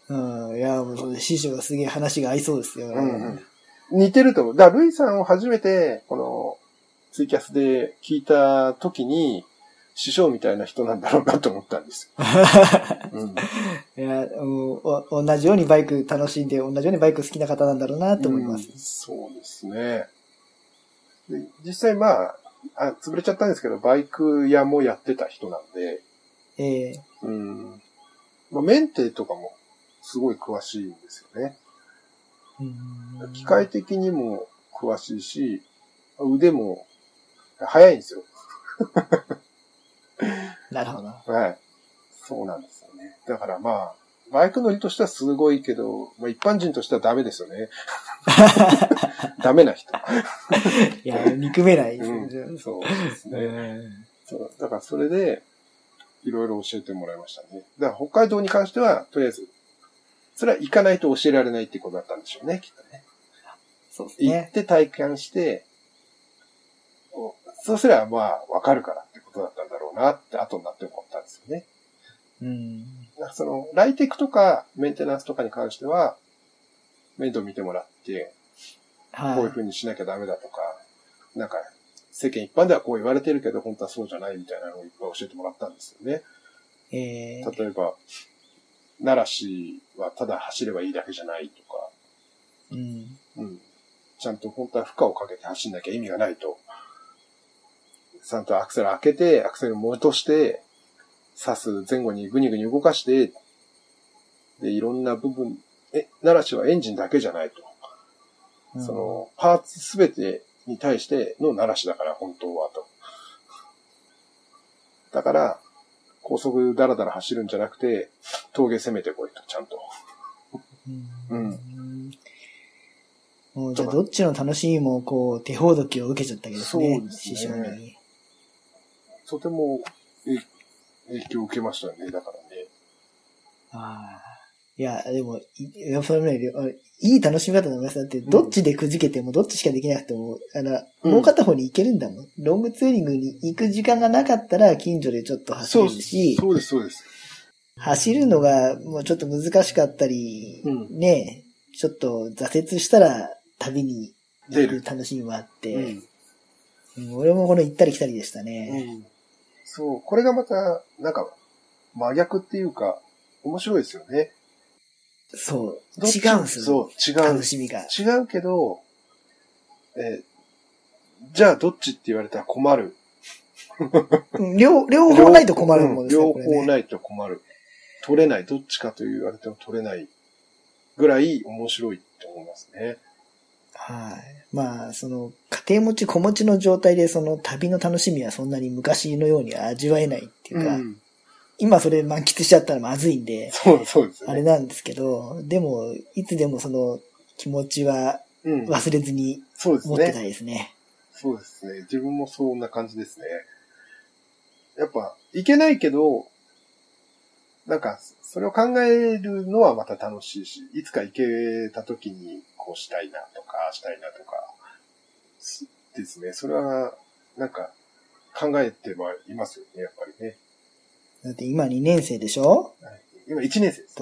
いや、もう師匠がすげえ話が合いそうですよ。 似てると思う。だからルイさんを初めて、このツイキャスで聞いた時に、師匠みたいな人なんだろうなと思ったんですいや、同じようにバイク楽しんで、同じようにバイク好きな方なんだろうなと思います。 そうですね。で実際潰れちゃったんですけど、バイク屋もやってた人なんで、メンテとかもすごい詳しいんですよね。機械的にも詳しいし、腕も速いんですよ。 なるほど。 はい。そうなんですよね。だからバイク乗りとしてはすごいけど、一般人としてはダメですよね。ダメな人。 いや、憎めないですね。 そうですね。だからそれで、いろいろ教えてもらいましたね。だから北海道に関しては、とりあえず、それは行かないと教えられないってことだったんでしょうね、きっとね。 そうですね。 行って体感して、そうすればわかるからってことだったんだろうなって後になって思ったんですよね。その、ライテクとかメンテナンスとかに関しては、面倒見てもらって、こういう風にしなきゃダメだとか、なんか、世間一般ではこう言われてるけど、本当はそうじゃないみたいなのをいっぱい教えてもらったんですよね。例えば、奈良市はただ走ればいいだけじゃないとか、ちゃんと本当は負荷をかけて走んなきゃ意味がないと。ちゃんとアクセル開けて、アクセル戻して、刺す前後にグニグニ動かして、で、いろんな部分、奈良市はエンジンだけじゃないと。その、パーツすべてに対しての奈良市だから、本当はと。だから、高速だらだら走るんじゃなくて、峠攻めてこいと、ちゃんと。 もうじゃあどっちの楽しみもこう手ほどきを受けちゃったわけですね。そうですね。師匠に。 とても影響を受けましたね、だからね。 いや、でも、それね、いい楽しみ方だと思います。だって、どっちでくじけても、どっちしかできなくても、もう片方に行けるんだもん。ロングツーリングに行く時間がなかったら、近所でちょっと走れるし、 そうです、そうです。 走るのがもうちょっと難しかったり、ね、ちょっと挫折したら、旅に行く楽しみもあって、俺もこの行ったり来たりでしたね。 そう、これがまた、なんか、真逆っていうか、面白いですよね。 そう。違うんですよ。 そう、違う。 楽しみが。 違うけど、じゃあどっちって言われたら困る。 両方ないと困るもんですね。 両方ないと困る。取れない。どっちかと言われても取れないぐらい面白いって思いますね。 はい。その、家庭持ち、子持ちの状態で、その旅の楽しみはそんなに昔のように味わえないっていうか、今それ満喫しちゃったらまずいんで、 そうですね。 あれなんですけど、でも、いつでもその気持ちは忘れずに持ってたいですね。 そうですね。自分もそんな感じですね。やっぱ、いけないけど、なんか、それを考えるのはまた楽しいし、いつか行けた時にこうしたいなとか、したいなとか、ですね。それは、なんか、考えてはいますよね、やっぱりね。 だって今2年生でしょ？ 今1年生です、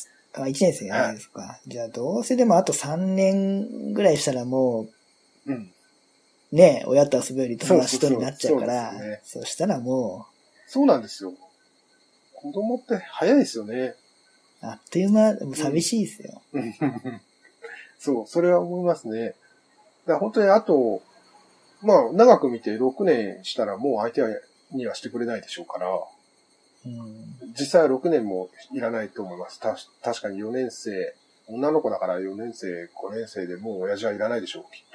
1年生がですか。じゃあどうせでもあと3年ぐらいしたらもう、ね、親と遊ぶより友達とになっちゃうから、そしたらもう。そうなんですよ。子供って早いですよね。 あっという間、でも寂しいですよ。 そう、それは思いますね。だから本当にあと、長く見て6年したらもう相手にはしてくれないでしょうから、実際は6年もいらないと思います。確かに4年生、女の子だから4年生、5年生でもう親父はいらないでしょう、きっと。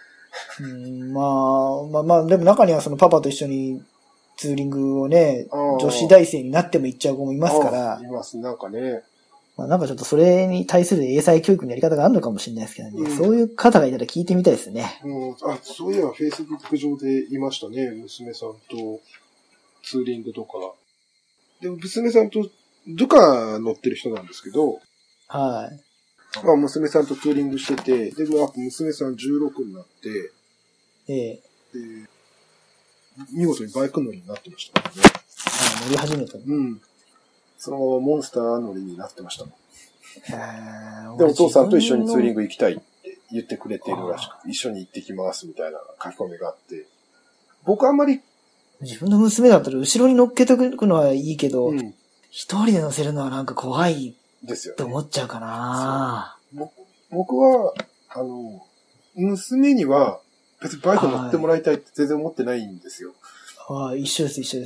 でも中にはそのパパと一緒にツーリングをね、女子大生になっても行っちゃう子もいますから。 います、なんかね。 なんかちょっとそれに対する英才教育のやり方があるのかもしれないですけどね。そういう方がいたら聞いてみたいですね。 そういえば Facebook 上で言いましたね。娘さんとツーリングとか。でも娘さんとどか乗ってる人なんですけど。 はい。 娘さんとツーリングしてて、で、娘さん16になって、で、見事にバイク乗りになってましたからね。 乗り始めた。 そのままモンスター乗りになってましたもん。 で、お父さんと一緒にツーリング行きたいって言ってくれているらしく、一緒に行ってきますみたいな書き込みがあって、僕あんまり、 自分の娘だったら後ろに乗っけてくのはいいけど、一人で乗せるのはなんか怖いですよね。 って思っちゃうかな。 僕は、娘には別にバイク乗ってもらいたいって全然思ってないんですよ。 一緒です。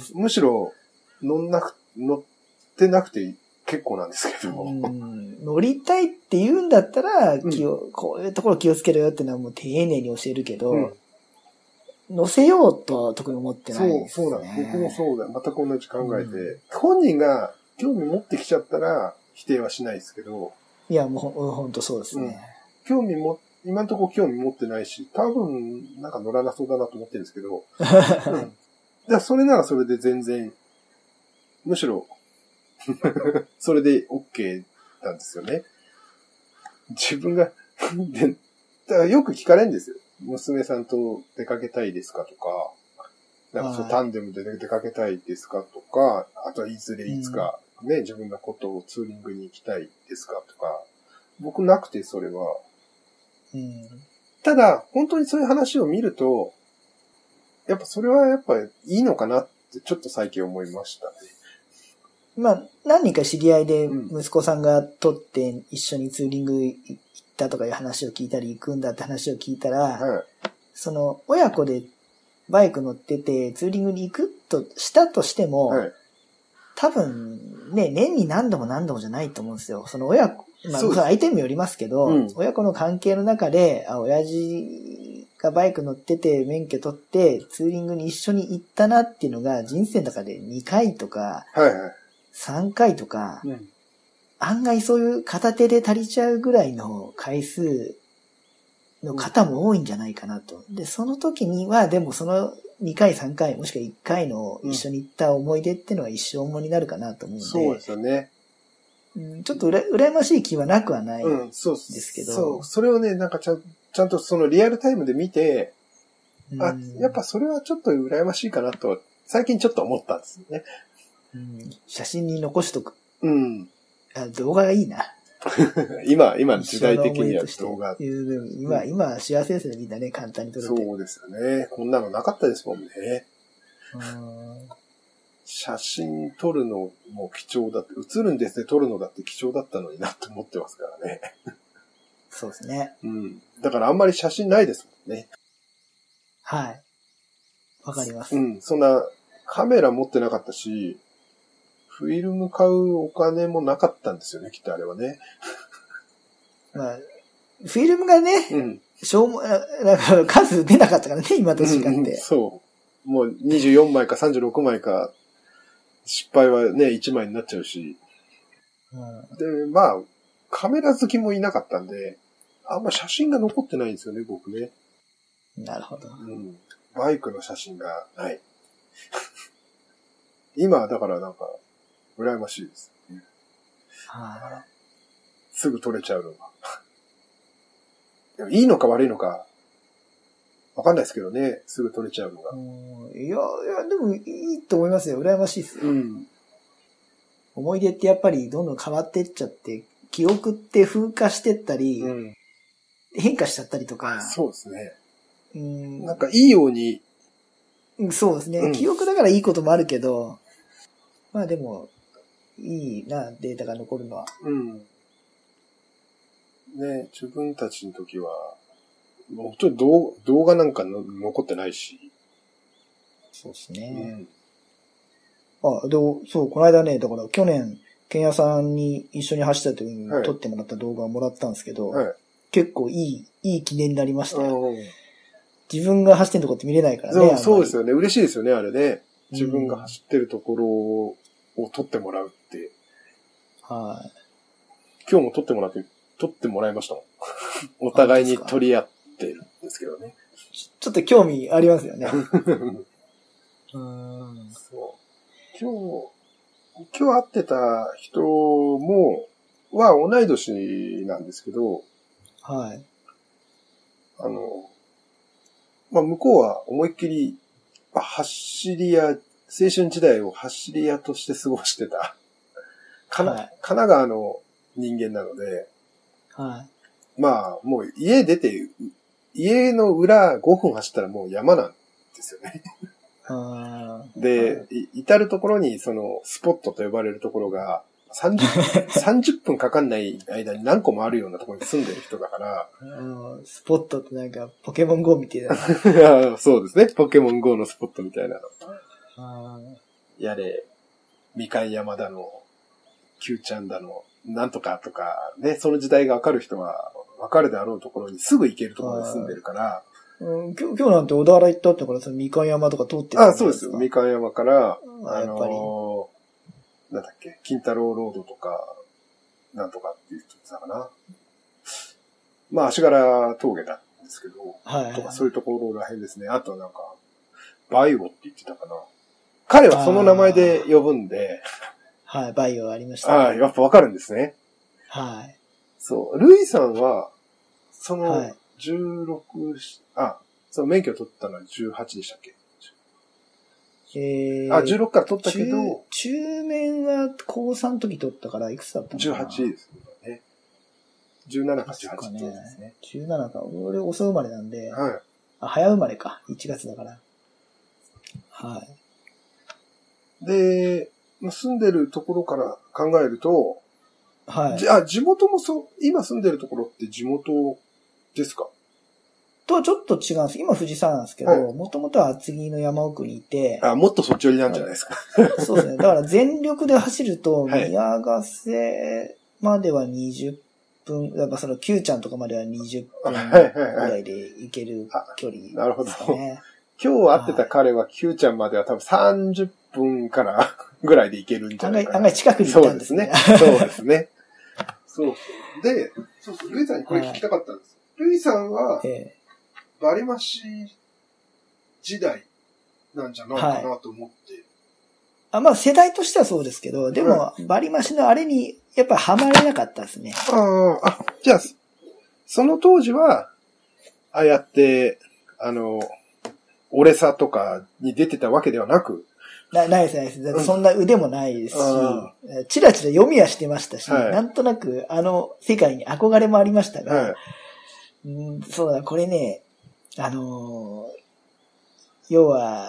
むしろ乗ってなくて結構なんですけど。 乗りたいって言うんだったら、こういうところ気をつけろよってのはもう丁寧に教えるけど、乗せようとは特に思ってないです、ね。 そうだ。僕もそうだ。全く同じ考えて、本人が興味持ってきちゃったら否定はしないですけど。 いや、もうほんとそうですね。 今のところ興味持ってないし、多分なんか乗らなそうだなと思ってるんですけど。それならそれで全然、むしろ、それで OK なんですよね。自分がだからよく聞かれるんですよ。娘さんと出かけたいですかとか、なんかタンデムで出かけたいですかとか、あとはいずれいつかね、自分のことをツーリングに行きたいですかとか、僕なくてそれは。ただ、本当にそういう話を見ると、やっぱそれはやっぱいいのかなってちょっと最近思いましたね。 まあ、何人か知り合いで息子さんが撮って一緒にツーリング行ったとかいう話を聞いたり行くんだって話を聞いたら、その親子でバイク乗っててツーリングに行くとしたとしても、多分ね、年に何度もじゃないと思うんですよ。その親子、まあ相手にもよりますけど、親子の関係の中で、親父がバイク乗ってて免許取ってツーリングに一緒に行ったなっていうのが人生の中で2回とか、3回とか、案外そういう片手で足りちゃうぐらいの回数の方も多いんじゃないかなと。で、その時には、でもその2回3回、もしくは1回の一緒に行った思い出っていうのは一生ものになるかなと思うので。 そうですよね。 ちょっと羨ましい気はなくはないですけど。 そう。それをね、なんかちゃんとそのリアルタイムで見て、やっぱそれはちょっと羨ましいかなと、最近ちょっと思ったんですよね。 写真に残しとく。動画がいいな。 今の時代的には動画。 今幸せですね、みんなね、簡単に撮れて。 そうですよね。こんなのなかったですもんね。写真撮るのも貴重だって、写るんですね、撮るのだって貴重だったのになって思ってますからね。 そうですね。 だからあんまり写真ないですもんね。 はい。わかります。 そんなカメラ持ってなかったし、フィルム買うお金もなかったんですよね、きっとあれはね。 まあ、フィルムがね、なんか数出なかったからね、今と違って。 そう。もう24枚か36枚か、失敗はね、1枚になっちゃうし。で、まあ、カメラ好きもいなかったんで、あんま写真が残ってないんですよね、僕ね。 なるほど。 バイクの写真がない。今、だからなんか、羨ましいです、ね。すぐ撮れちゃうのが。いいのか悪いのか、わかんないですけどね、すぐ撮れちゃうのが。 いや、でもいいと思いますよ。羨ましいですよ。思い出ってやっぱりどんどん変わってっちゃって、記憶って風化してったり、変化しちゃったりとか。 そうですね。なんかいいように。 そうですね。記憶だからいいこともあるけど、まあでも、いいな、データが残るのは。 ね、自分たちの時は、もうちょっと動画なんか残ってないし。 そうですね。そう、この間ね、だから去年、ケンヤさんに一緒に走った時に撮ってもらった動画をもらったんですけど、結構いい記念になりましたよ。自分が走ってるとこって見れないからね。 そうですよね。嬉しいですよね、あれね。自分が走ってるところを撮ってもらうって。今日も撮ってもらいましたもん。お互いに撮り合ってるんですけどね。 ちょっと興味ありますよね。 そう。今日会ってた人は同い年なんですけど、向こうは思いっきり青春時代を走り屋として過ごしてた。神奈川の人間なので、 はい。 まあ、もう家出て、家の裏5分走ったらもう山なんですよね。で、至るところにそのスポットと呼ばれるところが30分かかんない間に何個もあるようなところに住んでる人だから。 スポットってなんかポケモン GO みたいな。 そうですね。ポケモン GO のスポットみたいなの。やれ、みかん山だの、Q ちゃんだの、なんとかとか、ね、その時代がわかる人はわかるであろうところにすぐ行けるところに住んでるから、 今日なんて小田原行ったってからそのみかん山とか通ってる。 そうですよ。みかん山から、なんだっけ、金太郎ロードとか、なんとかって言ってたかな。まあ、足柄峠なんですけど、 はい、 とかそういうところらへんですね。あとなんか、バイオって言ってたかな。彼はその名前で呼ぶんで。 はい、バイオありました、ね。 やっぱわかるんですね。 はい。 そう、ルイさんは、その、16、その免許を取ったのは18でしたっけ16から取ったけど。 中免は高3の時取ったから、いくつだったのかな ?18 ですね。17か18ですね。 17か。俺遅生まれなんで。 はい。 早生まれか。1月だから。はい。 で、住んでるところから考えると、 はい。 地元も今住んでるところって地元ですか？ とはちょっと違うんです。今藤沢なんですけど、もともとは厚木の山奥にいて。 もっとそっち寄りなんじゃないですか。 そうですね。だから全力で走ると、宮ヶ瀬までは20分、やっぱその Q ちゃんとかまでは20分ぐらいで行ける距離ですかね。 なるほど。今日会ってた彼は Q ちゃんまでは多分30分からぐらいで行けるんじゃないかな。 案外近くに行ったんですね。 そうですね。そう。で、ルイさんにこれ聞きたかったんです。ルイさんは、バリマシ時代なんじゃないかなと思って。 まあ世代としてはそうですけど、でも、バリマシのあれにやっぱハマれなかったですね。 じゃあ、その当時は、ああやって、オレサとかに出てたわけではなく。 ないですね。そんな腕もないですし、チラチラ読みはしてましたし、なんとなく世界に憧れもありましたが、そうだ、これね、要は、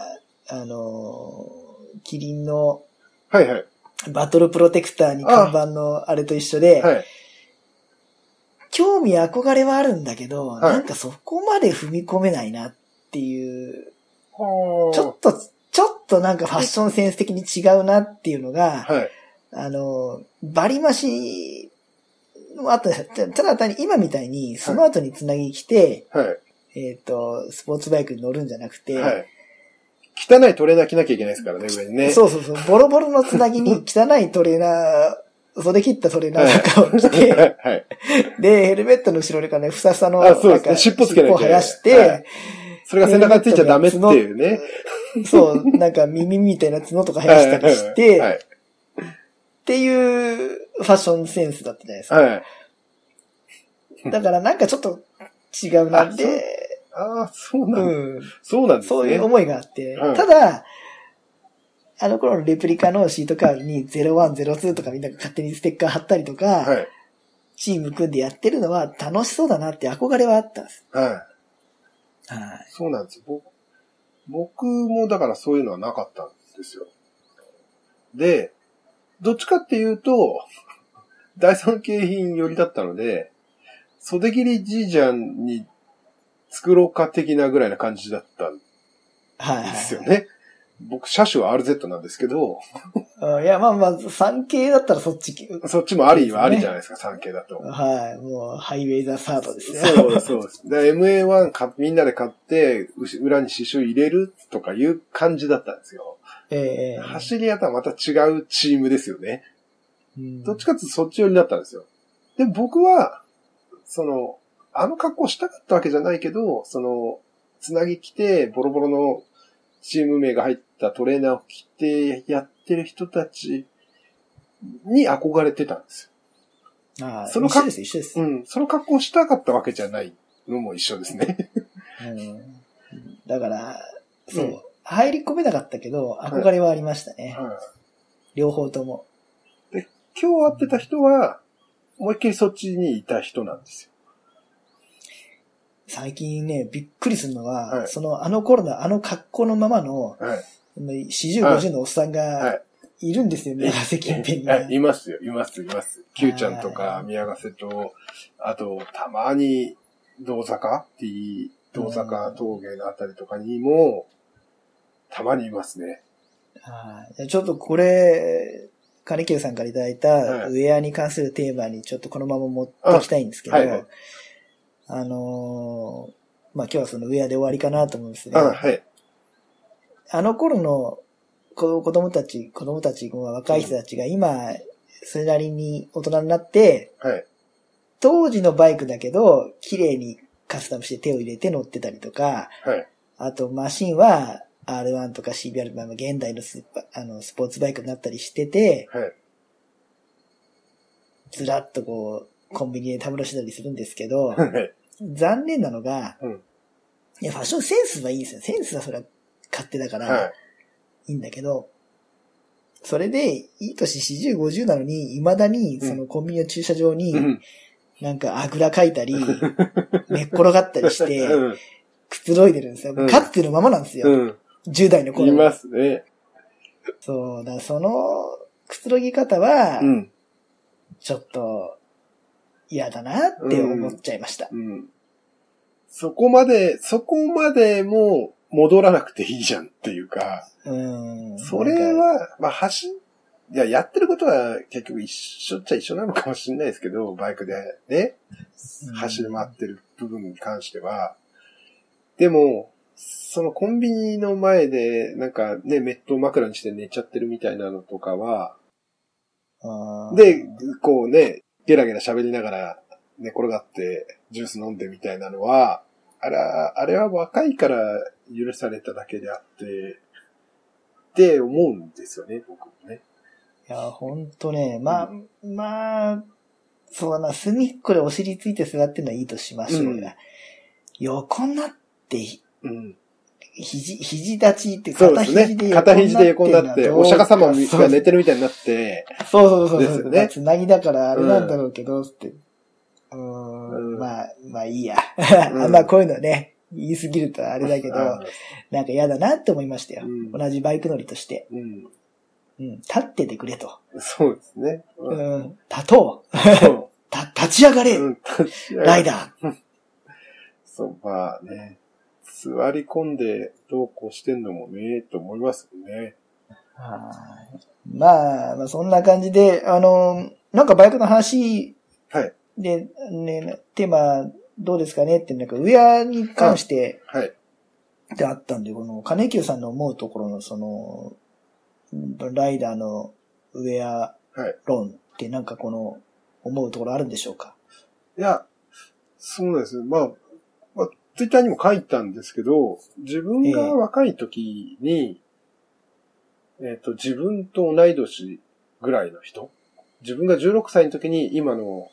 キリンの、バトルプロテクターに看板のあれと一緒で、興味憧れはあるんだけど、なんかそこまで踏み込めないなっていう、ちょっとなんかファッションセンス的に違うなっていうのが、バリマシの後、ただ単に今みたいにスマートにつなぎ来て、スポーツバイクに乗るんじゃなくて、 汚いトレーナー着なきゃいけないですからね、上にね。 そう。ボロボロのつなぎに汚いトレーナー、袖切ったトレーナーとかを着て、で、ヘルメットの後ろからね、ふさふさの、 尻尾つけないと。 生やして、 それが背中についちゃダメっていうね。 そう、なんか耳みたいな角とか生やしたりして、っていうファッションセンスだったじゃないですか。だからなんかちょっと違うなって、 そうなんですね。 そういう思いがあって、ただ、あの頃のレプリカのシートカーに01、02とかみんなが勝手にステッカー貼ったりとか、チーム組んでやってるのは楽しそうだなって憧れはあったんです。 そうなんです。僕もだからそういうのはなかったんですよ。で、どっちかっていうと、第三景品寄りだったので、袖切りじいちゃんに作ろうか的なぐらいな感じだったんですよね。僕、車種は RZ なんですけど。 いや、まあ、3系だったらそっちもありはありじゃないですか、3系だと。 もう、ハイウェイザサードですね。 そうです。で、MA1 みんなで買って、裏に刺繍入れるとかいう感じだったんですよ。走り屋とはまた違うチームですよね。どっちかっていうとそっち寄りだったんですよ。で、僕は、格好したかったわけじゃないけど、つなぎ着て、ボロボロのチーム名が入ったトレーナーを着てやってる人たちに憧れてたんですよ。 一緒です。 その格好したかったわけじゃないのも一緒ですね。 だから、入り込めなかったけど、憧れはありましたね。両方とも。 で、今日会ってた人は、 思いっきりそっちにいた人なんですよ。 最近ね、びっくりするのは、 はい、 あの頃のあの格好のままの、 はい、 40、50のおっさんがいるんですよ、宮ヶ瀬近辺には。 いますよ、います。Q ちゃんとか宮ヶ瀬と、あと、たまに、道坂峠のあたりとかにも、たまにいますね。 ちょっとこれ、金清さんからいただいたウェアに関するテーマにちょっとこのまま持っていきたいんですけど、はいはい、まあ今日はそのウェアで終わりかなと思うんですが、 はい、 あの頃の子供たち、若い人たちが今、それなりに大人になって、 はい、 当時のバイクだけど、綺麗にカスタムして手を入れて乗ってたりとか、 はい、 あとマシンは R1 とか CBR とか現代のスポーツバイクになったりしてて、 はい、 ずらっとこう、コンビニでたむろしてたりするんですけど、 はい、 残念なのが、 うん、 いや、ファッションセンスはいいですよ。センスはそれは勝手だから、はい、いいんだけど、それで、いい年40、50なのに、未だに、そのコンビニの駐車場に、なんかあぐらかいたり、寝っ転がったりして、くつろいでるんですよ。かつてのままなんですよ。10代の頃。 いますね。 そうだ、そのくつろぎ方は、ちょっと嫌だなって思っちゃいました。 そこまでも戻らなくていいじゃんっていうか、それは、まあやってることは結局一緒っちゃ一緒なのかもしれないですけど、バイクでね、走り回ってる部分に関しては。でも、そのコンビニの前で、なんかね、メットを枕にして寝ちゃってるみたいなのとかは、で、こうね、ゲラゲラ喋りながら寝転がってジュース飲んでみたいなのは、あれは若いから許されただけであって、って思うんですよね、僕もね。 いや、ほんとね、まあ、そうだな、隅っこでお尻ついて座ってるのはいいとしましょうよ。横になって、肘立ちって片肘で横になって、 お釈迦様が寝てるみたいになって、 そう。ですよね。つなぎだからあれなんだろうけど、って。まあいいや。まあこういうのね、言い過ぎるとあれだけど、なんか嫌だなって思いましたよ。同じバイク乗りとして。立っててくれと。 そうですね。 立とう。立ち上がれ。ライダー。 そう、まあね。座り込んでどうこうしてんのもね、と思いますよね。 まあ、そんな感じで、なんかバイクの話で、ね、テーマどうですかねって、なんかウェアに関して、であったんで、この金清さんの思うところのその、ライダーのウェア論ってなんかこの思うところあるんでしょうか？ いや、そうです。まあ、ツイッターにも書いたんですけど、自分が若い時に、自分と同い年ぐらいの人、自分が16歳の時に今の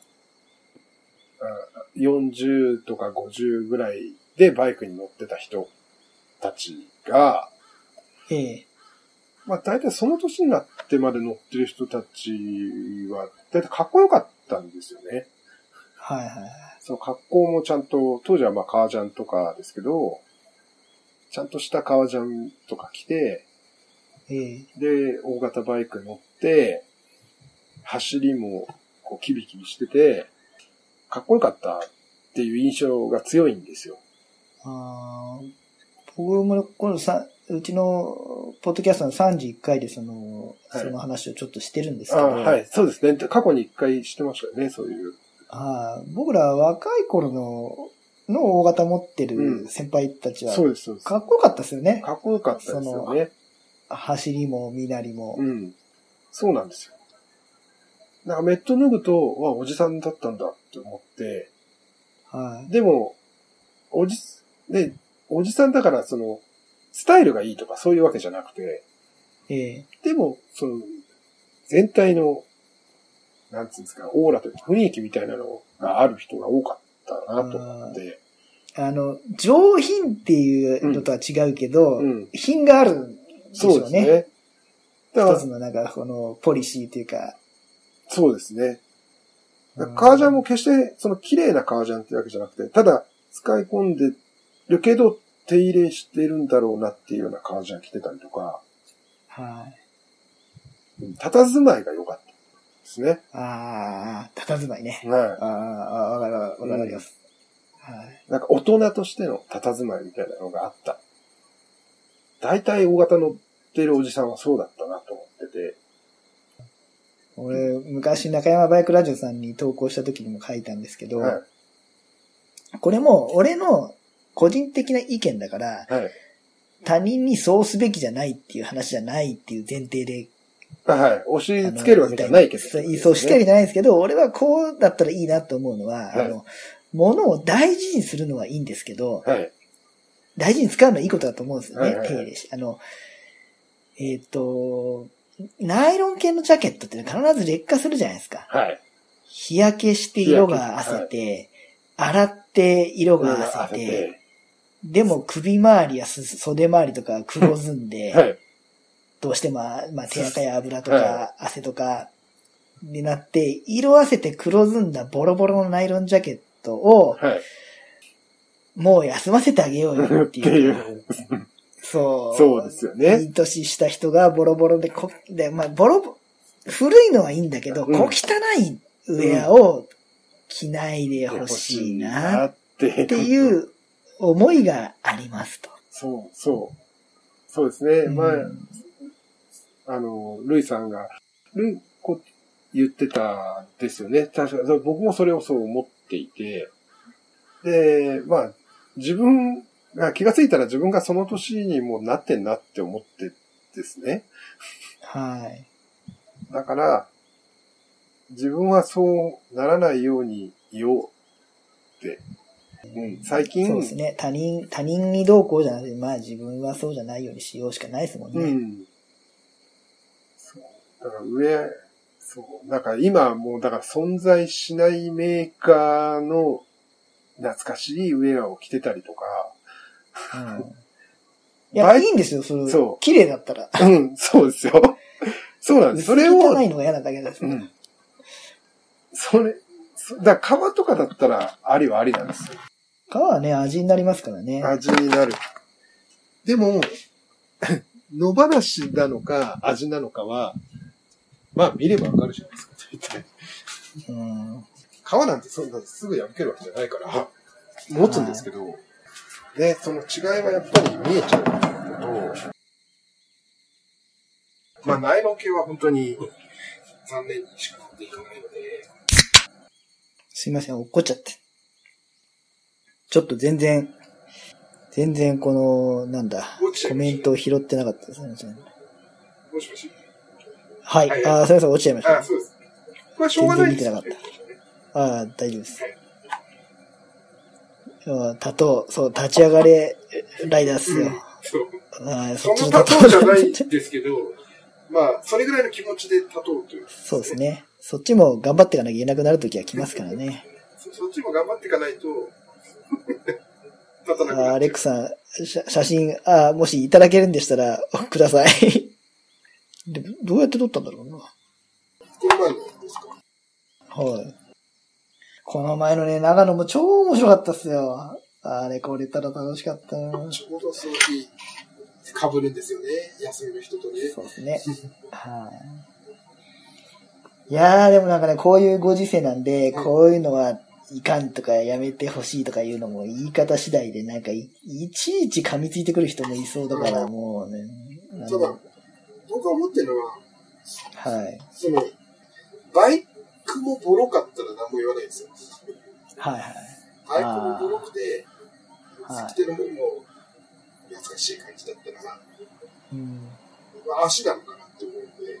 40とか50ぐらいでバイクに乗ってた人たちが、まあ大体その年になってまで乗ってる人たちは、大体かっこよかったんですよね。その格好もちゃんと、当時はまあ革ジャンとかですけど、ちゃんとした革ジャンとか着て、で、大型バイクに乗って、走りもこうキビキビしてて、かっこよかったっていう印象が強いんですよ。 僕も今度うちのポッドキャストの31回でその話をちょっとしてるんですけど。 そうですね。過去に1回してましたよね、そういう。 僕ら若い頃の大型持ってる先輩たちは、かっこよかったですよね。 かっこよかったですよね。 走りも身なりも。 そうなんですよ。なんかメット脱ぐと、おじさんだったんだって思って、でも、おじさんだからその、スタイルがいいとかそういうわけじゃなくて、でも、その、全体の、なんつうんですか、オーラというか雰囲気みたいなのがある人が多かったなと思って。 上品っていうのとは違うけど、品があるんでしょうね。そうですね。一つのなんか、この、ポリシーというか。 そうですね。 革ジャンも決してその綺麗な革ジャンっていうわけじゃなくて、ただ使い込んでるけど手入れしてるんだろうなっていうような革ジャン着てたりとか、 はい。 佇まいが良かったですね。 佇まいね。 はい。 わかります。はい。 なんか大人としての佇まいみたいなのがあった。大体大型乗ってるおじさんはそうだったなと思ってて。 俺、昔中山バイクラジオさんに投稿した時にも書いたんですけど、 はい、 これも俺の個人的な意見だから、 はい、 他人にそうすべきじゃないっていう話じゃないっていう前提で、 はい、押し付けるわけじゃないけど、 ね。そうしてるわけじゃないんですけど、俺はこうだったらいいなと思うのは、はい、物を大事にするのはいいんですけど、 はい、 大事に使うのはいいことだと思うんですよね、 はいはいはい、 手入れし。ナイロン系のジャケットって必ず劣化するじゃないですか。 はい。 日焼けして色が褪せて、はい、洗って色が褪せて、でも首周りや袖周りとか黒ずんで、はい、どうしても、手垢や油とか汗とかになって、色褪せて黒ずんだボロボロのナイロンジャケットを、はい、もう休ませてあげようよっていう。 そうですよね。 いい年した人がボロボロで古いのはいいんだけど、小汚いウェアを着ないでほしいなっていう思いがありますと。 そうですね。ルイさんが、言ってたんですよね。確かに、僕もそれをそう思っていて、で、自分が気がついたら自分がその年にもうなってんなって思ってですね。 はい。 だから、自分はそうならないようにいようって、最近。 そうですね。他人にどうこうじゃなくて、自分はそうじゃないようにしようしかないですもんね。 そう。だからだから今はもう存在しないメーカーの懐かしいウェアを着てたりとか。 いや、いいんですよ、そう。綺麗だったら。 そうですよ。そうなんです。それを。 汚いのが嫌なだけです。 だから革とかだったらありはありなんですよ。 革はね、味になりますからね。 味になる。でも、野放しなのか味なのかは、見ればわかるじゃないですか、大体。革なんてそんなすぐ破けるわけじゃないから、持つんですけど、ね、その違いはやっぱり見えちゃうと、ナイロン系は本当に残念にしかなっていかないので。 すいません、落っこっちゃって。ちょっと全然この、コメントを拾ってなかったですね。 もしもし。 はい。すいません、落ちちゃいました。 そうです。これはしょうがないです。 全然見てなかった。大丈夫です。そう、立ち上がれライダーっすよ。 そのタトゥーじゃないんですけど、それぐらいの気持ちでタトゥーという。 そうですね。そっちも頑張っていかなきゃいけなくなるときは来ますからね。 そっちも頑張っていかないと、立たなくなる。 レックさん、写真、もしいただけるんでしたら、ください。どうやって撮ったんだろうな。 この前のですか？ はい。この前のね、長野も超面白かったっすよ。あれ、これたら楽しかったな。 ちょうどその日、被るんですよね。休みの人とね。 そうですね。はい。いやー、でもこういうご時世なんで、こういうのはいかんとかやめてほしいとかいうのも言い方次第でいちいち噛みついてくる人もいそうだからもうね。 ただ、僕が思ってるのは、 はい。 バイクもボロかったら何も言わないんですよ。 はいはい。 バイクもボロくて、着てるもんも懐かしい感じだったら、足なのかなって思うんで、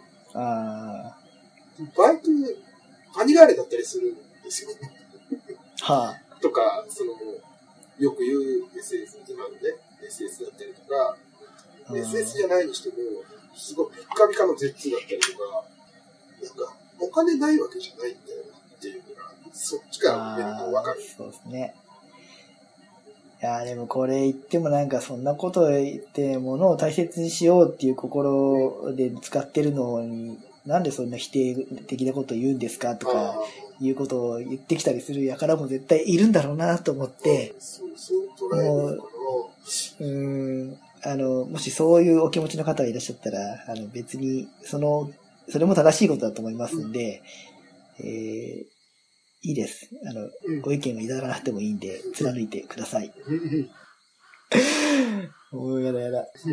バイク、パニガーレだったりするんですよ。とか、よく言う SS、今のね、SS だったりとか、SS じゃないにしても、すごいピッカピカの Z だったりとか、お金ないわけじゃないんだよなっていうのが、そっちから見るとわかる。 そうですね。いやでもこれ言ってもそんなこと言って物を大切にしようっていう心で使ってるのに、なんでそんな否定的なこと言うんですかとかいうことを言ってきたりする輩も絶対いるんだろうなと思って、もう、もしそういうお気持ちの方がいらっしゃったら、別に、それも正しいことだと思いますんで、いいです。ご意見をいただかなくてもいいんで、貫いてください。もうやだ。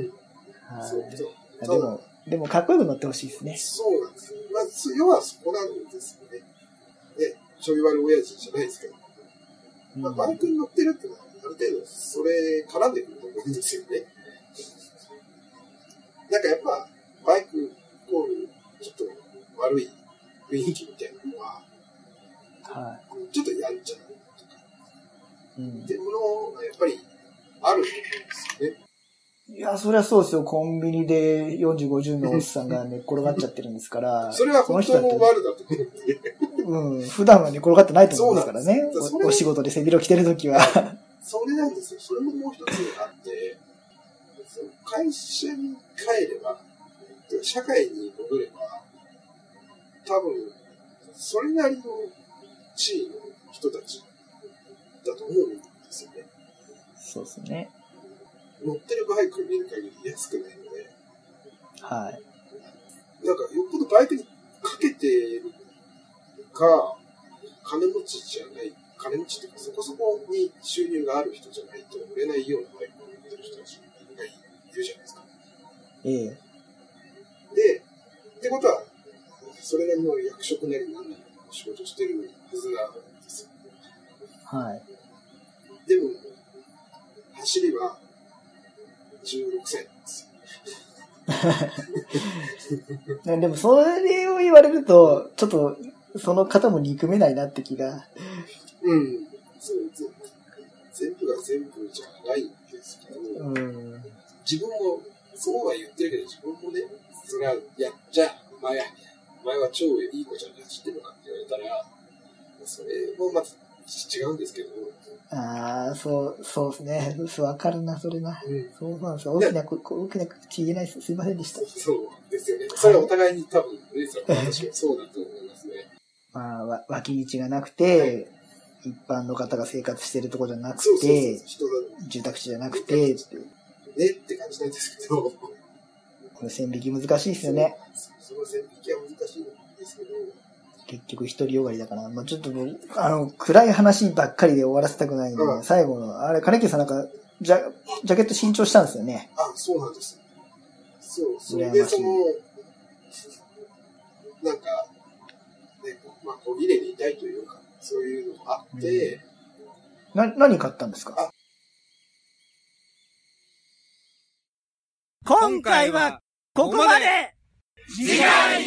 でもかっこよく乗ってほしいですね。 そうなんですよ。まず、要はそこなんですよね。ね、ちょい悪親父じゃないですけど。まあ、バイクに乗ってるってのは、ある程度、それ絡んでくると思うんですよね。なんかやっぱ、バイクイコール、ちょっと悪い雰囲気みたいなのは、はい、ちょっとやんちゃなとか、っていうものがやっぱりあると思うんですよね。 いや、そりゃそうですよ。コンビニで40、50のおっさんが寝っ転がっちゃってるんですから。 それは本当の悪だと思うん。普段は寝転がってないと思うんですからね。お仕事で背広着てるときは。 それなんですよ。それももう一つあって、会社に帰れば、社会に戻れば、多分、それなりの地位の人たちだと思うんですよね。 そうですね。 乗ってるバイクを見る限り安くないので、 はい。 なんかよっぽどバイクにかけてるか、金持ちじゃない、金持ちっていうかそこそこに収入がある人じゃないと売れないようなバイクを乗ってる人たちがいるじゃないですか。で、ってことは、それなりの役職なり何なりの仕事してるはずなんですよ。 はい。 でも、走りは16歳なんですよ。でも、それを言われると、ちょっと、その方も憎めないなって気が。 うん。そう、全部が全部じゃないんですけど、自分も、そうは言ってるけど、自分もね、それは、じゃあ、お前は超いい子ちゃんで走ってるのかって言われたら、それもまず違うんですけど。 そうですね。わかるな、それな。そうなんですよ。大きな口言えないです。すいませんでした。 そうですよね。それはお互いに多分、ルイさんと私もそうだと思いますね。 まあ、脇道がなくて、一般の方が生活してるところじゃなくて、住宅地じゃなくて、 ねって感じなんですけど。 これ線引き難しいですよね。 その線引きは難しいんですけど。 結局独りよがりだから、まあちょっと暗い話ばっかりで終わらせたくないんで、最後の、金木さんなんか、ジャケット新調したんですよね。 そうなんです。そう、それでなんか、ね、まあ小切れにいたいというか、そういうのがあって、 何買ったんですか？ 今回はここまで。次回